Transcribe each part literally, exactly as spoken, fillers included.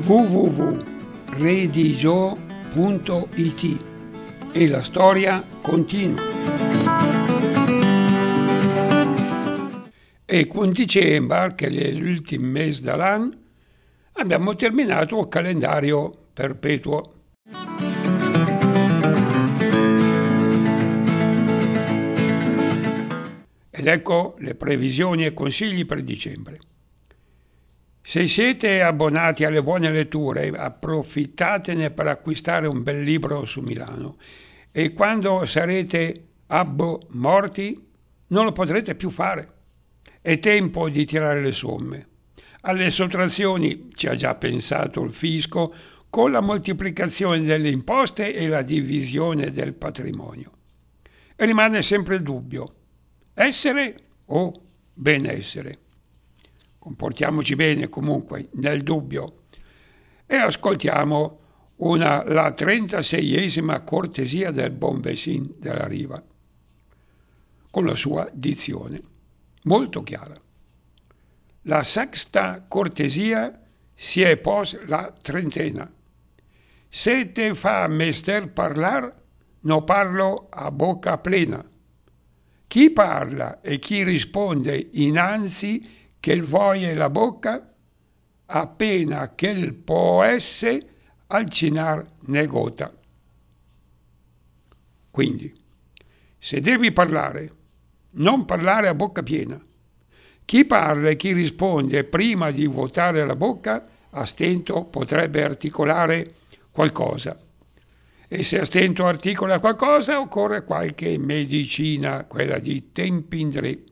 w w w punto redigio punto i t e la storia continua. E con dicembre, che è l'ultimo mese dell'anno, abbiamo terminato il calendario perpetuo. Ed ecco le previsioni e consigli per dicembre. Se siete abbonati alle buone letture, approfittatene per acquistare un bel libro su Milano e quando sarete abbo morti non lo potrete più fare. È tempo di tirare le somme. Alle sottrazioni ci ha già pensato il fisco con la moltiplicazione delle imposte e la divisione del patrimonio. E rimane sempre il dubbio: essere o benessere? Comportiamoci bene comunque nel dubbio e ascoltiamo una, la trentaseiesima cortesia del Bon Vessin della Riva, con la sua dizione molto chiara. La sexta cortesia si è pos la trentena. Se te fa mester parlar, no parlo a bocca plena. Chi parla e chi risponde innanzi che il voie la bocca, appena che il può esse al cinar negota. Quindi, se devi parlare, non parlare a bocca piena. Chi parla e chi risponde prima di vuotare la bocca, a stento potrebbe articolare qualcosa. E se a stento articola qualcosa, occorre qualche medicina, quella di Tempindre.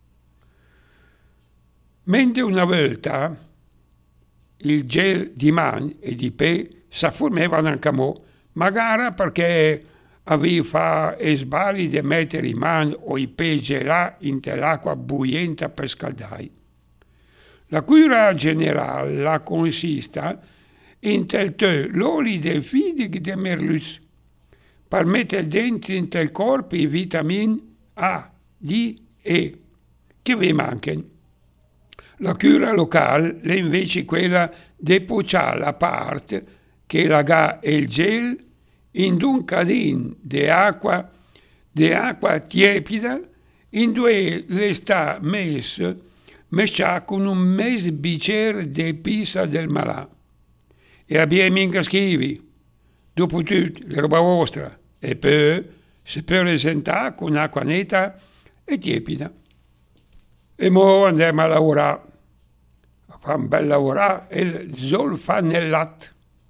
Mentre una volta il gel di man e di pe s'affurmevano anche mo, magari perché avevi fa e sbagli di mettere i man o i pe gelà in l'acqua buienta per scaldare. La cura generale la consista in tel te l'oli de fidig de merlus, per mettere dentro in tel corpo i vitamine A, D, E, che vi mancano. La cura locale è invece quella di puciare la parte che la ga e il gel in un cadin di acqua, di acqua tiepida, in due le sta messo, mescià con un mezzo bicchiere di pisa del malà. E abbiamo mica schivi, dopo tutto, la roba vostra, e poi si può resentare con acqua netta e tiepida. E mo andiamo a lavorare. Fa un bel lavorare e il sol fa nel latte.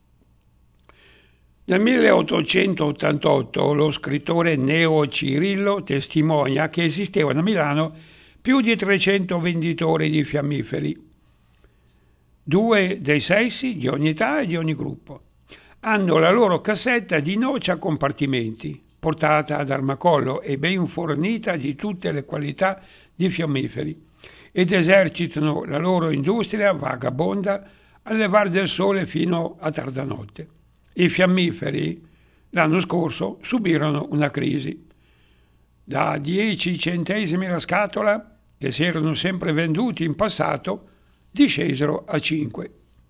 Nel milleottocentottantotto lo scrittore Neo Cirillo testimonia che esistevano a Milano più di trecento venditori di fiammiferi, due dei sessi di ogni età e di ogni gruppo. Hanno la loro cassetta di noce a compartimenti, portata ad armacollo e ben fornita di tutte le qualità di fiammiferi, ed esercitano la loro industria vagabonda al levar del sole fino a tarda notte. I fiammiferi l'anno scorso subirono una crisi. Da dieci centesimi la scatola, che si erano sempre venduti in passato, discesero a cinque.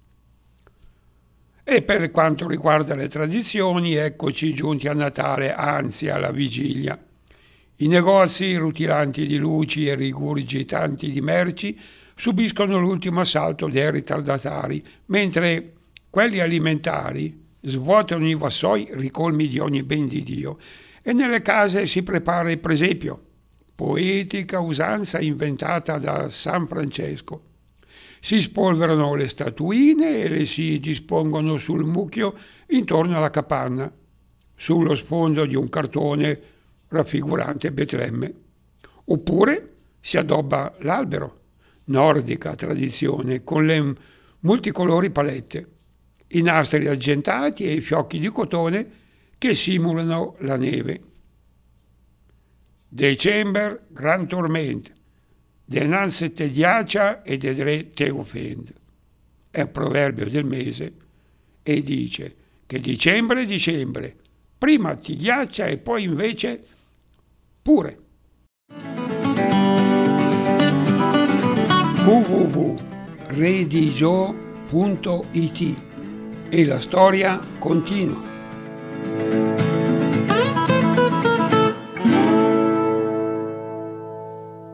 E per quanto riguarda le tradizioni, eccoci giunti a Natale, anzi alla vigilia. I negozi rutilanti di luci e rigurgitanti di merci subiscono l'ultimo assalto dei ritardatari, mentre quelli alimentari svuotano i vassoi ricolmi di ogni ben di Dio e nelle case si prepara il presepio, poetica usanza inventata da San Francesco. Si spolverano le statuine e le si dispongono sul mucchio intorno alla capanna, sullo sfondo di un cartone raffigurante Betlemme. Oppure si addobba l'albero, nordica tradizione, con le multicolori palette, i nastri argentati e i fiocchi di cotone che simulano la neve. December, gran torment, denanze te diacia e dedre te offend. È il proverbio del mese e dice che dicembre è dicembre, prima ti ghiaccia e poi invece pure. w w w punto redigio punto i t e la storia continua.